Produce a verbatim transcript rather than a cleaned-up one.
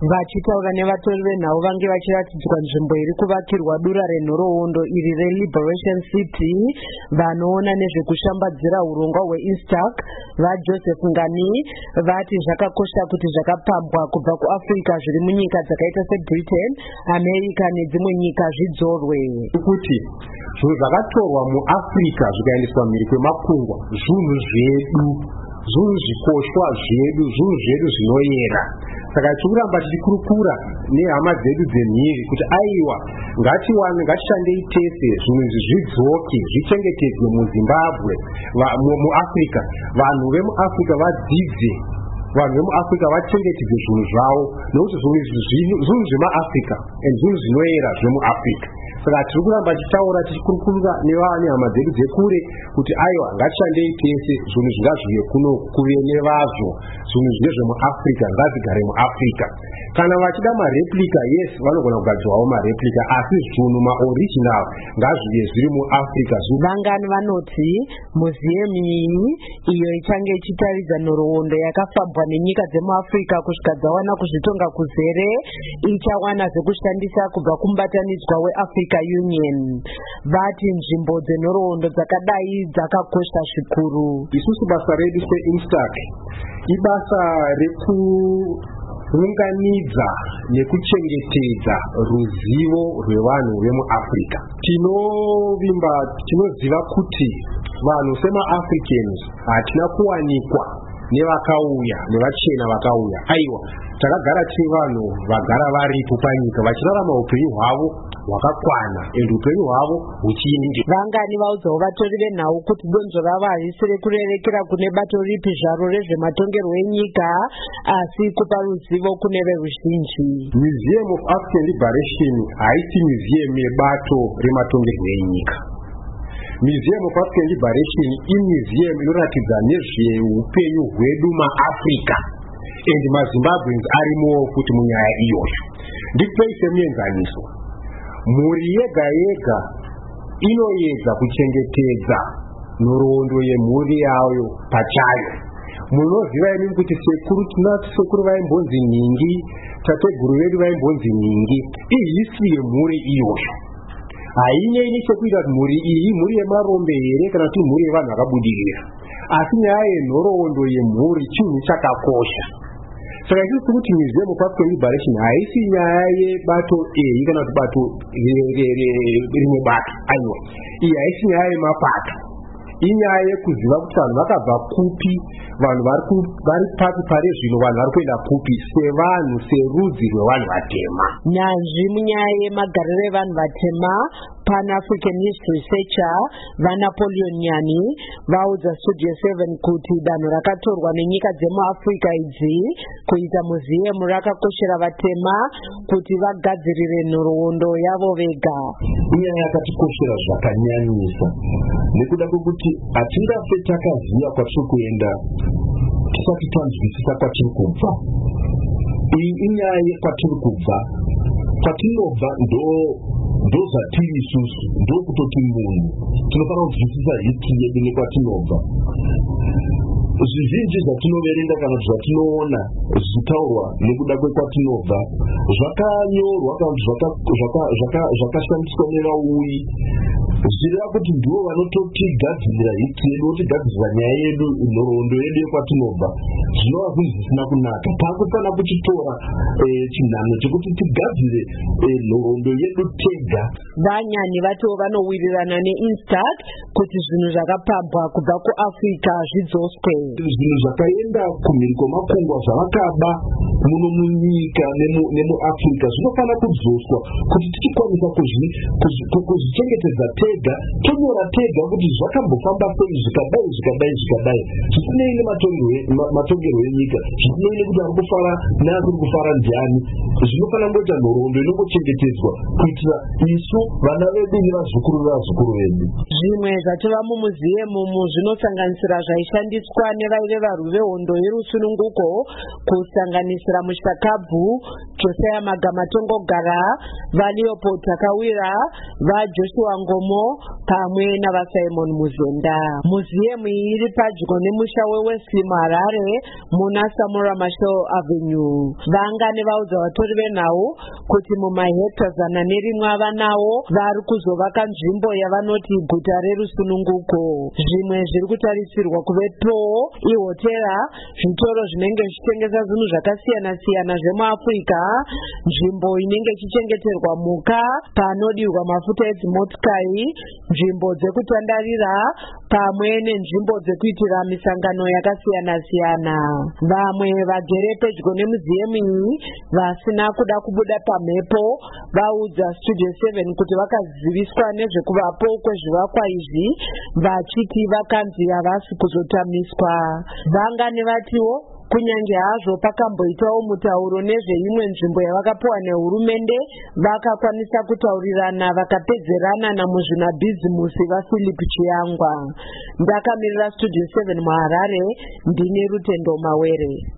Vachitaura nevatori venhau vange vachiratidzwa nzvimbo iri kuvakirwa dura renhoroondo iri reLiberation City. Vanoona nezvekushambadzira urongwa hweInstac vaJoseph Ngani vati zvakakosha kuti zvakapambwa kubva kuAfrica zviri munyika dzakaita seBritain, America nedzimwe nyika zvidzorwe. Kuti zvinhu zvakatorwa muAfrica zvikaendeswa mhiri kwemakungwa zvinhu zvedu, zvinhu zvikoshwa zvedu, zvinhu zvedu zvinoyera. Saka tikuramba tichikurukura nehama dzedu dzemhiri kuti aiwa ngatiwane ngatishandei tese zvinhu izvi zvidzoke zvichengetedzwe muZimbabwe, muAfrica. Vanhu vemuAfrica vadzidze, vanhu vemuAfrica vachengetedze zvinhu zvavo, nokuti zvinhu izvi zvinhu zvemaAfrica and zvinhu zvinoyera zvemuAfrica. Saka tiri kuramba tichitaura tichikurukura nehama dzedu dzekure kuti aiwa ngatishandei tese zvinhu zvingazviye kuno kuve nevazvo, zvinhu zvine zvemuAfrica ngazvigare muAfrica. Kana vachida mareplica, yes, vanogona kugadzirwawo mareplica, asi zvinhu maoriginal ngazvive zviri muAfrica. Vangani vanoti muziemu iyi iyo ichange ichitaridza nhoroondo yakafambwa nenyika dzemuAfrica kusvika dzawana kuzvitonga kuzere ichawana zvekushandisa kubva kumubatanidzwa weAfrica Union. Vati nzvimbo dzenhoroondo dzakadai dzakakosha zvikuru. Isusu basa redu seInstac ibasa rekuunganidza nekuchengetedza ruzivo rwevanhu vemuAfrica. Tinovimba, tinoziva kuti vanhu semaAfricans hatina kuwanikwa nevakauya nevachena vakauya. Aiwa, takagara tiri vanhu vagara varipo panyika vachirarama upenyu hwavo hwakakwana ende upenyu hwavo huchiinge. Vangani vaudzawo vatori venhau kuti donzvo ravo harisi rekurerekera kune bato ripi zvaro rezvematongerwo enyika, asi kupa ruzivo kune veruzhinji. Museum of African Liberation haisi museum yebato rematongerwo enyika. Museum of African Liberation imuseum inoratidza nezveupenyu hwedu maAfrica and maZimbabweans arimo kuti munyaya iyoyo. Ndipei semuenzaniso, mhuri yega yega inoedza kuchengetedza nhoroondo yemhuri yayo pachayo. Munoziva imi kuti sekuru tinati sekuru vaimbonzi Ningi, tateguru vedu vaimbonzi Ningi. Ihisi yemhuri iyoyo hainei nechekuita kuti mhuri iyi mhuri yemarombe here kana kuti mhuri yevanhu vakabudirira, asi nyaya yenhoroondo yemhuri chinhu chakakosha. Saka isusu kuti Museum of African Liberation haisi nyaya yebato eyi kana kuti bato rimwe bato. Aiwa, iyi haisi nyaya yemapato, inyaya yekuziva kuti vanhu vakabva kupi, vanhu vari papi pare zvino, vanhu vari kuenda kupi sevanhu, serudzi rwevanhu vatema. Nyanzvi munyaya yemagariro evanhu vatema Pan-African History Researcher vaNapoleon Nyani vaudza Studio seven kuti danho rakatorwa nenyika dzemuAfrica idzi kuita muziemu rakakoshera vatema kuti vagadzirire nhoroondo yavo vega. Inyaya yakatikoshera zvakanyanyisa nekuda kwekuti hatingafe takaziva kwatiri kuenda tisati tanzwisisa kwatiri kubva. Iyi inyaya yekwatiri kubva, kwatinobva ndo ndozvatiri isusu, ndokutoti munhu tinofanira kunzwisisa history yedu nekwatinobva. Zvizhinji zvatinoverenga kana kuti zvatinoona zvichitaurwa nekuda kwekwatinobva zvakanyorwa kana zvakashandiswa nevauyi zvireva kuti ndivo vanototigadzirira history yedu, votigadzirira nyaya yedu, nhoroondo yedu yekwatinobva. Zvinova zvinhu zvisina kunaka. Takufanira kuchitora chinhano chekuti tigadzire nhoroondo yedu tega. Vanyani vatiwo vanowirirana neInstac kuti zvinhu zvakapambwa kubva kuAfrica zvidzoswe. Zvinhu zvakaenda kumhiri kwemakungwa zvavakaba muno munyika nemuAfrica zvinofanira kudzoswa kuti tichikwanisa kuzvichengetedza tega, tonyora tega kuti zvakambofamba sei zvikadai zvikadai zvikadai, zvisinei nematongerwo enyika, zvisinei nekuti ari kufara neasiri kufara ndiani. Zvinofanira ngoita nhoroondo inongochengetedzwa kuitira isu vana vedu nevazukuru vevazukuru vedu. Zvimwe zvatova mumuziemu zvinosanganisira zvaishandiswa nevaive varwi vehondo yerusununguko kusanganisira mushakabvu, Josiah Magamatongo-Gara, vaLeopold Takawira, vaJoshua Ngomo pamwe navaSimon Muzenda. Muziemu iri padyo nemusha weWestfield Harare muna Samora Machel Avenue. Vangane vaudza vatori venhau kuti mumahekta zana nerimwe avanawo vari kuzovaka nzvimbo yavanoti guta rerusununguko. Zvimwe zviri kutarisirwa kuvepo ihotera, zvitoro zvinenge zvichitengesa zvinhu zvakasiyana siyana zvemuAfrica, nzvimbo inenge ichichengeterwa muka, panodirwa mafuta edzimotokari, nzvimbo dzekutandarira pamwe nenzvimbo dzekuitira misangano yakasiyana siyana. Vamwe vagere pedyo nemuziemu iyi vasina kuda kubuda pamhepo vaudza Studio seven kuti vakaziviswa nezvekuvapo kwezvivakwa izvi vachiti vakanzi havasi kuzotamiswa. Vangane vatiwo kunyange hazvo pakamboitawo mutauro nezveimwe nzvimbo yavakapiwa nehurumende, vakakwanisa kutaurirana vakapedzerana namuzvinabhizimusi vaPhilip Chiyangwa. Ndakamirira Studio seven muHarare, ndine Rutendo Mawere.